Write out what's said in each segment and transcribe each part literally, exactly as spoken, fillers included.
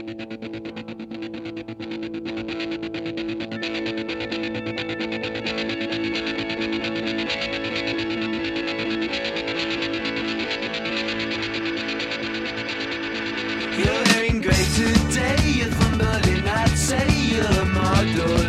You're wearing grey today, you're from Berlin, I'd say you're a model.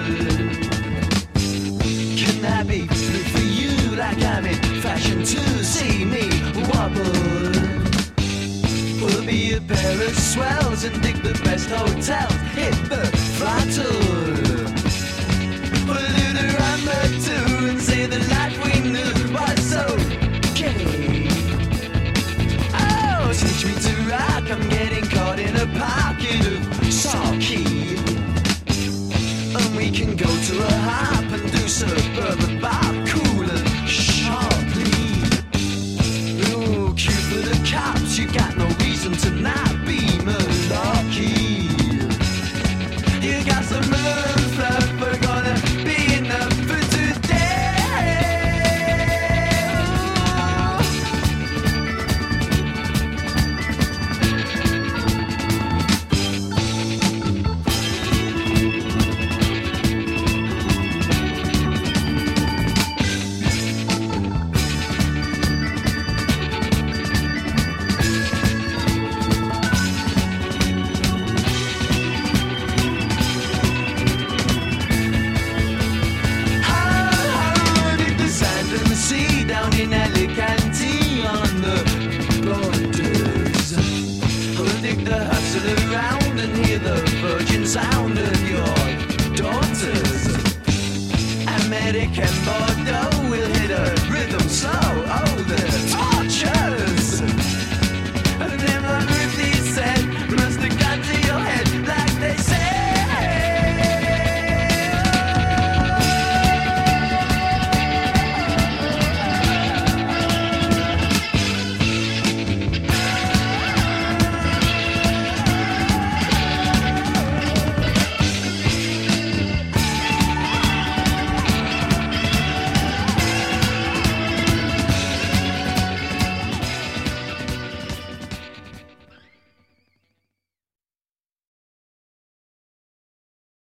Can I be blue for you like I'm in fashion to see me wobble? We'll be a pair of swells and dig the best hotels, hit the throttle. We'll do the rumba too and say the life we knew was so gay. Oh, teach me to rock, I'm getting caught in a pocket of sake. And we can go to a hop and do suburban bop, cool and sharply. Ooh, cue for the cops, you got no reason to not be malarkey. You got some room, fluff, we're gonna be enough for today. See down in Alicante on the borders. We'll dig the hustle around and hear the virgin sound of your